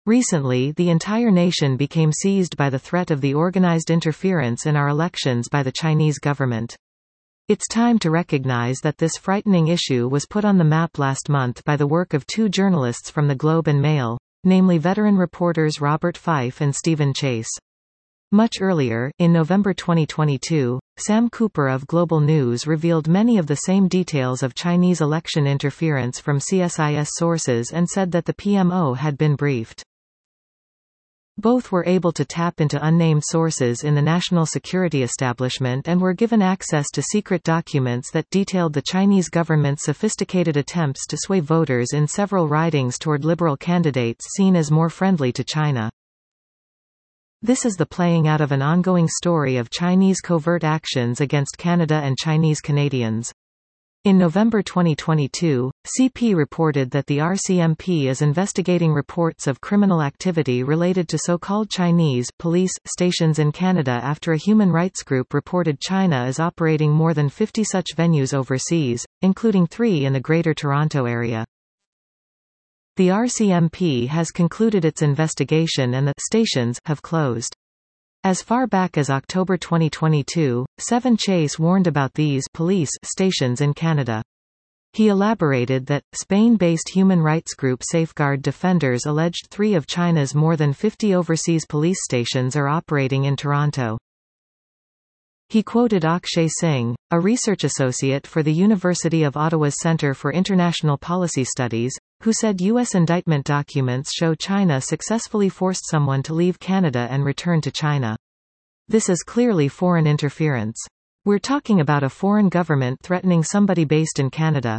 Recently, the entire nation became seized by the threat of the organized interference in our elections by the Chinese government. It's time to recognize that this frightening issue was put on the map last month by the work of two journalists from the Globe and Mail, namely veteran reporters Robert Fife and Stephen Chase. Much earlier, in November 2022, Sam Cooper of Global News revealed many of the same details of Chinese election interference from CSIS sources and said that the PMO had been briefed. Both were able to tap into unnamed sources in the national security establishment and were given access to secret documents that detailed the Chinese government's sophisticated attempts to sway voters in several ridings toward liberal candidates seen as more friendly to China. This is the playing out of an ongoing story of Chinese covert actions against Canada and Chinese Canadians. In November 2022, CP reported that the RCMP is investigating reports of criminal activity related to so-called Chinese police stations in Canada after a human rights group reported China is operating more than 50 such venues overseas, including 3 in the Greater Toronto Area. The RCMP has concluded its investigation and the stations have closed. As far back as October 2022, Stephen Chase warned about these police stations in Canada. He elaborated that, Spain-based human rights group Safeguard Defenders alleged 3 of China's more than 50 overseas police stations are operating in Toronto. He quoted Akshay Singh, a research associate for the University of Ottawa's Centre for International Policy Studies, who said U.S. indictment documents show China successfully forced someone to leave Canada and return to China. This is clearly foreign interference. We're talking about a foreign government threatening somebody based in Canada.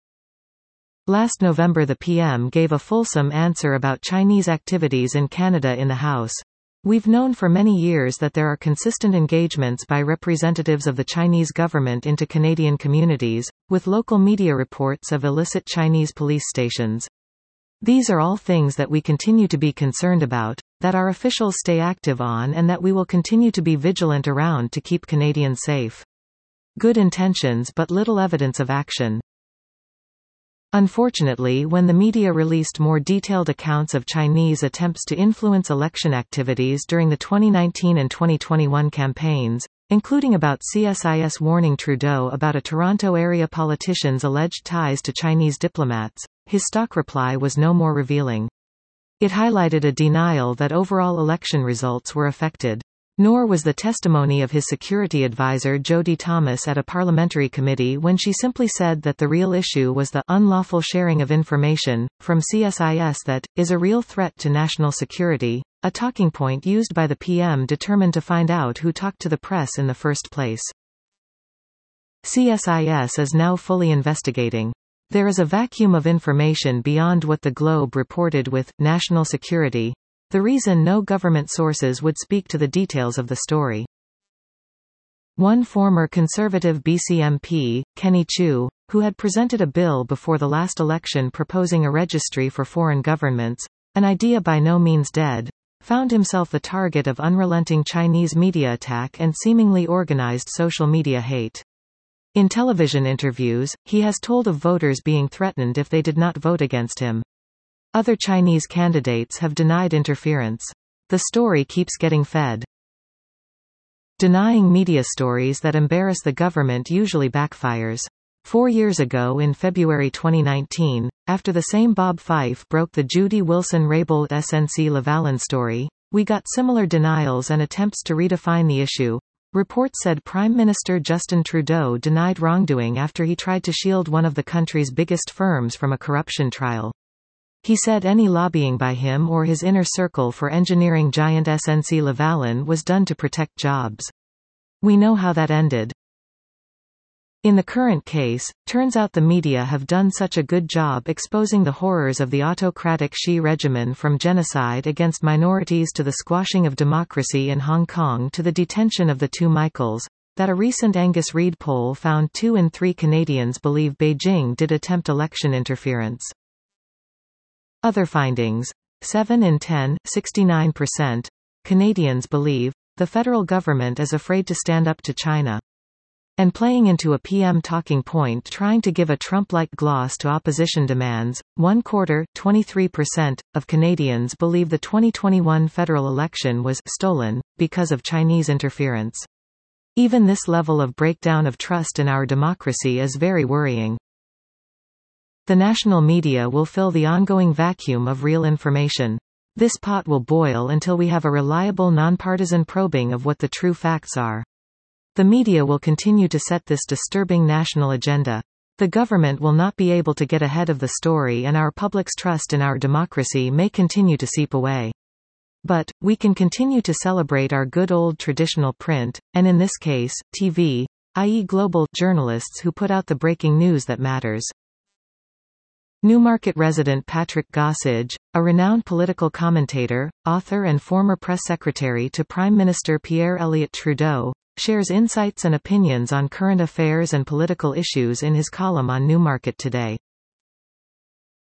Last November the PM gave a fulsome answer about Chinese activities in Canada in the House. We've known for many years that there are consistent engagements by representatives of the Chinese government into Canadian communities, with local media reports of illicit Chinese police stations. These are all things that we continue to be concerned about, that our officials stay active on and that we will continue to be vigilant around to keep Canadians safe. Good intentions but little evidence of action. Unfortunately, when the media released more detailed accounts of Chinese attempts to influence election activities during the 2019 and 2021 campaigns, including about CSIS warning Trudeau about a Toronto area politician's alleged ties to Chinese diplomats, his stock reply was no more revealing. It highlighted a denial that overall election results were affected. Nor was the testimony of his security advisor Jody Thomas at a parliamentary committee when she simply said that the real issue was the unlawful sharing of information from CSIS that is a real threat to national security, a talking point used by the PM determined to find out who talked to the press in the first place. CSIS is now fully investigating. There is a vacuum of information beyond what the Globe reported with national security. The reason no government sources would speak to the details of the story. One former Conservative BC MP, Kenny Chiu, who had presented a bill before the last election proposing a registry for foreign governments, an idea by no means dead, found himself the target of unrelenting Chinese media attack and seemingly organized social media hate. In television interviews, he has told of voters being threatened if they did not vote against him. Other Chinese candidates have denied interference. The story keeps getting fed. Denying media stories that embarrass the government usually backfires. 4 years ago in February 2019, after the same Bob Fife broke the Judy Wilson-Raybould SNC-Lavalin story, we got similar denials and attempts to redefine the issue. Reports said Prime Minister Justin Trudeau denied wrongdoing after he tried to shield one of the country's biggest firms from a corruption trial. He said any lobbying by him or his inner circle for engineering giant SNC-Lavalin was done to protect jobs. We know how that ended. In the current case, turns out the media have done such a good job exposing the horrors of the autocratic Xi regime from genocide against minorities to the squashing of democracy in Hong Kong to the detention of the 2 Michaels, that a recent Angus Reid poll found 2 in 3 Canadians believe Beijing did attempt election interference. Other findings. 7 in 10, 69%, Canadians believe the federal government is afraid to stand up to China. And playing into a PM talking point trying to give a Trump-like gloss to opposition demands, 23% of Canadians believe the 2021 federal election was stolen because of Chinese interference. Even this level of breakdown of trust in our democracy is very worrying. The national media will fill the ongoing vacuum of real information. This pot will boil until we have a reliable nonpartisan probing of what the true facts are. The media will continue to set this disturbing national agenda. The government will not be able to get ahead of the story, and our public's trust in our democracy may continue to seep away. But, we can continue to celebrate our good old traditional print, and in this case, TV, i.e. global journalists who put out the breaking news that matters. Newmarket resident Patrick Gossage, a renowned political commentator, author and former press secretary to Prime Minister Pierre Elliott Trudeau, shares insights and opinions on current affairs and political issues in his column on Newmarket Today.